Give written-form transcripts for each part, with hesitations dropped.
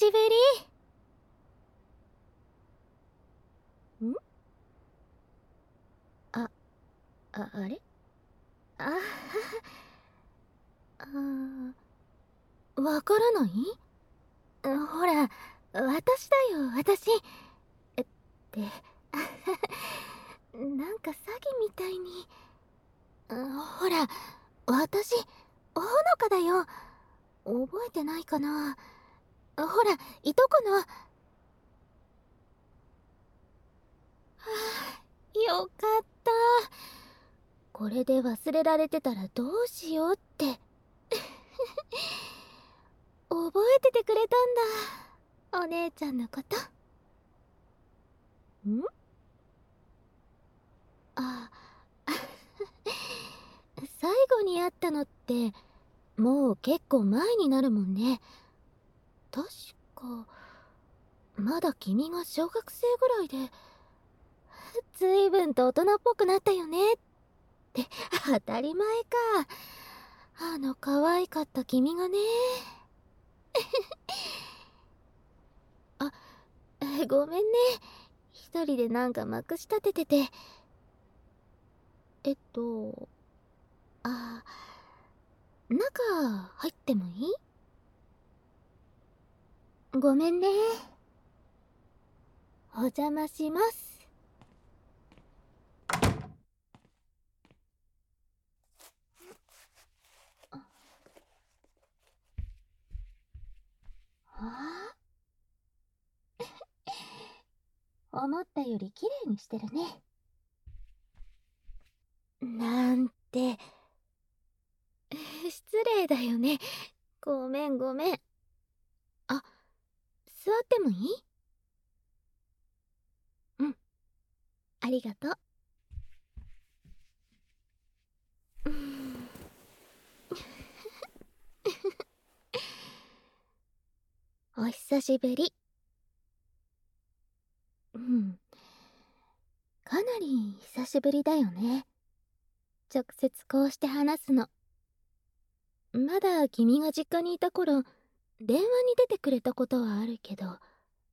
しぶり。あ、あれああわからない？ほら、私だよ、私。って、なんか詐欺みたいに。ほら、私、ほのかだよ。覚えてないかな。ほら、いとこの。よかった。これで忘れられてたらどうしようって。覚えててくれたんだ、お姉ちゃんのこと。んあ最後に会ったのってもう結構前になるもんね。確かまだ君が小学生ぐらいで、随分と大人っぽくなったよねって当たり前か。可愛かった君がね。あ、ごめんね、一人でなんかまくし立ててて。あ中入ってもいい？ごめんね。お邪魔します。あ思ったより綺麗にしてるね。なんて失礼だよね。ごめんごめん。あ、座ってもいい？うん、ありがとう。うん、お久しぶり。うん、かなり久しぶりだよね。直接こうして話すの。まだ君が実家にいた頃、電話に出てくれたことはあるけど。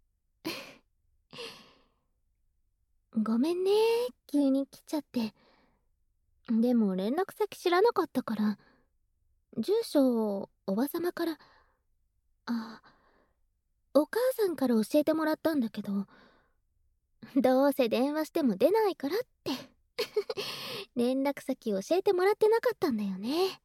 ごめんね、急に来ちゃって。でも連絡先知らなかったから、住所をおばさまから、あ、お母さんから教えてもらったんだけど、どうせ電話しても出ないからって連絡先教えてもらってなかったんだよね。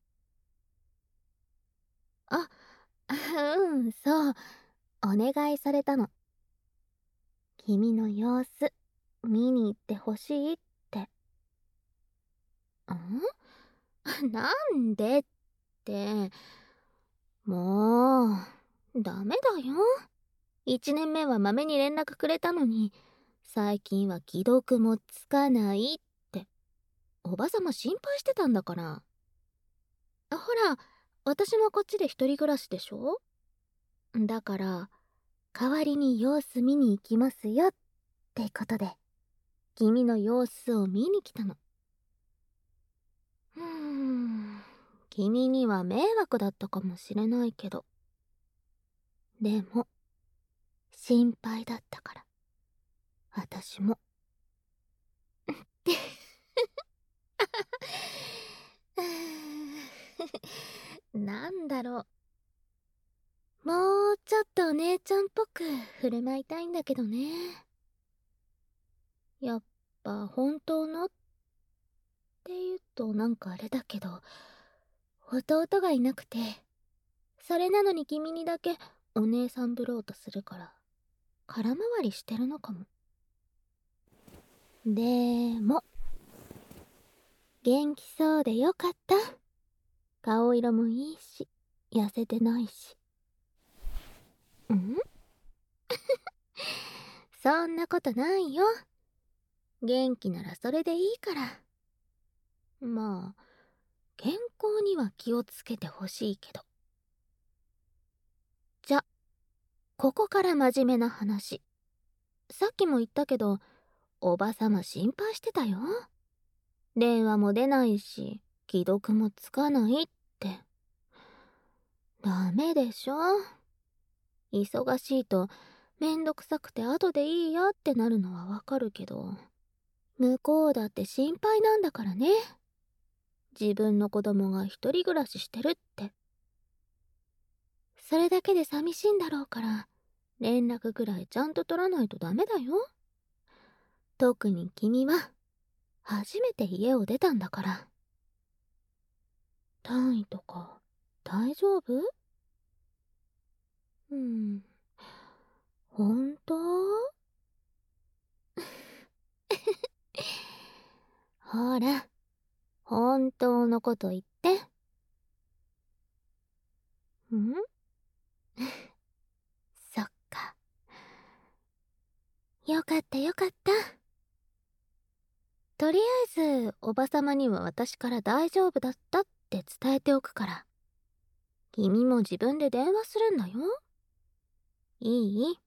あ、うん、そう。お願いされたの。君の様子、見に行ってほしいって。なんでって、もう、ダメだよ。1年目はまめに連絡くれたのに、最近は既読もつかないって。おばさま心配してたんだから。ほら、私もこっちで一人暮らしでしょ？だから、代わりに様子見に行きますよってことで、君の様子を見に来たの。うーん、君には迷惑だったかもしれないけど、でも、心配だったから、私も。なんだろう。もうちょっとお姉ちゃんっぽく振る舞いたいんだけどね。やっぱ本当のって言うとなんかあれだけど、弟がいなくて、それなのに君にだけお姉さんぶろうとするから、空回りしてるのかも。でも、元気そうでよかった。顔色もいいし、痩せてないし。んそんなことないよ。元気ならそれでいいから。まあ、健康には気をつけてほしいけど。じゃ、ここから真面目な話。さっきも言ったけど、おばさま心配してたよ。電話も出ないし、既読もつかないって。ダメでしょ。 忙しいとめんどくさくて後でいいやってなるのはわかるけど、向こうだって心配なんだからね。自分の子供が一人暮らししてるって。それだけで寂しいんだろうから、連絡ぐらいちゃんと取らないとダメだよ。特に君は初めて家を出たんだから。単位とか大丈夫？本当？ほら、本当のこと言って。んそっか。よかったよかった。とりあえず、おばさまには私から大丈夫だったって伝えておくから。君も自分で電話するんだよ。いい？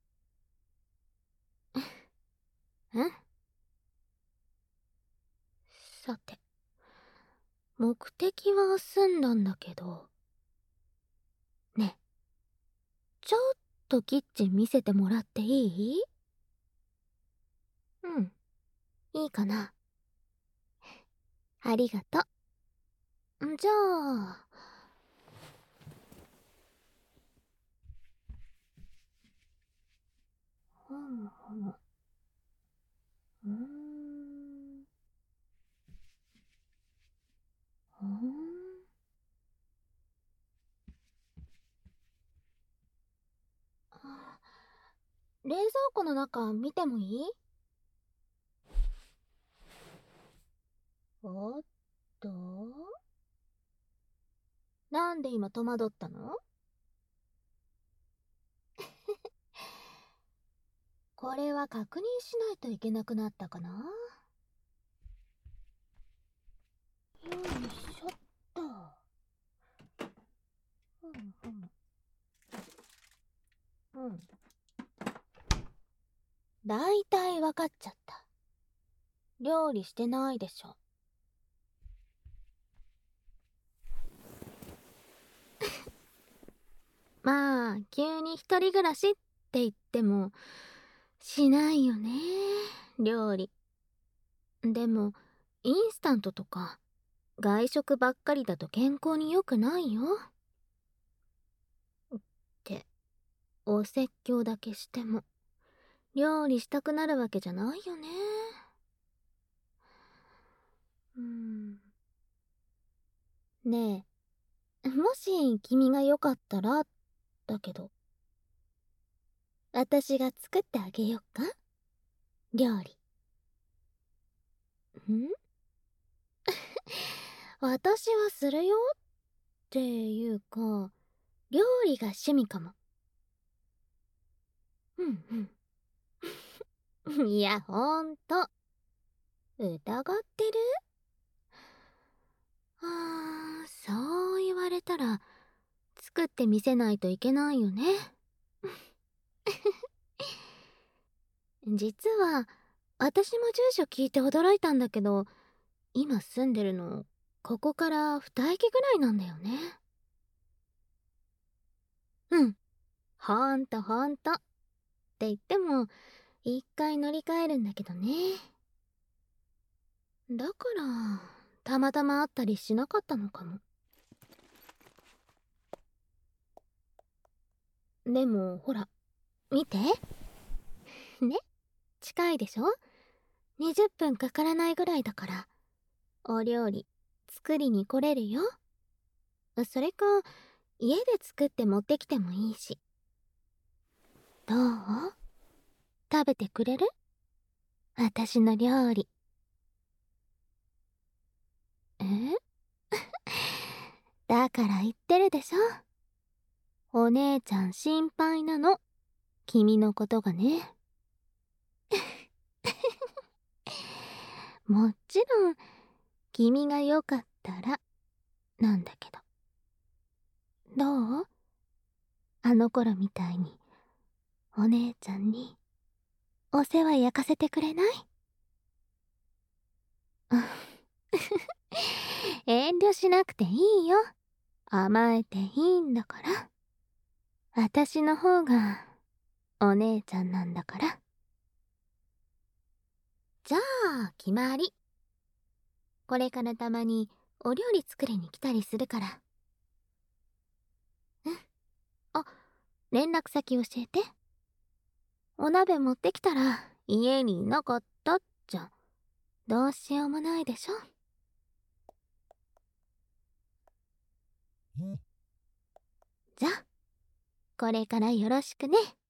ん？さて、目的は済んだんだけど。ね、ちょっとキッチン見せてもらっていい？うん、いいかな。ありがとう。じゃあ、ふむふむ。うーん。ふん。あ、冷蔵庫の中見てもいい？おっと、なんで今戸惑ったの？これは確認しないといけなくなったかな。よいしょっと。ふむふむ。うん。だいたいわかっちゃった。料理してないでしょ。まあ、急に一人暮らしって言っても、しないよね、料理。でも、インスタントとか、外食ばっかりだと健康に良くないよ。って、お説教だけしても、料理したくなるわけじゃないよね。ねえ、もし君がよかったら、だけど、私が作ってあげよっか？料理。ん？私はするよっていうか、料理が趣味かも。うんうん。いや、ほんと。疑ってる？そう言われたら、作ってみせないといけないよね。実は、私も住所聞いて驚いたんだけど、今住んでるの、ここから2駅ぐらいなんだよね。うん。ほんとほんと。って言っても、一回乗り換えるんだけどね。だから、たまたま会ったりしなかったのかも。でも、ほら、見て。ね、近いでしょ？ 20 分かからないぐらいだから、お料理、作りに来れるよ。それか、家で作って持ってきてもいいし。どう？食べてくれる？私の料理。え？だから言ってるでしょ。お姉ちゃん心配なの。君のことがね。もちろん、君がよかったら、なんだけど。どう？あの頃みたいに、お姉ちゃんに、お世話焼かせてくれない？遠慮しなくていいよ。甘えていいんだから。 私の方がお姉ちゃんなんだから。じゃあ決まり。これからたまにお料理作りに来たりするから。うん。あ、連絡先教えて。お鍋持ってきたら家にいなかったっちゃどうしようもないでしょ。じゃあこれからよろしくね。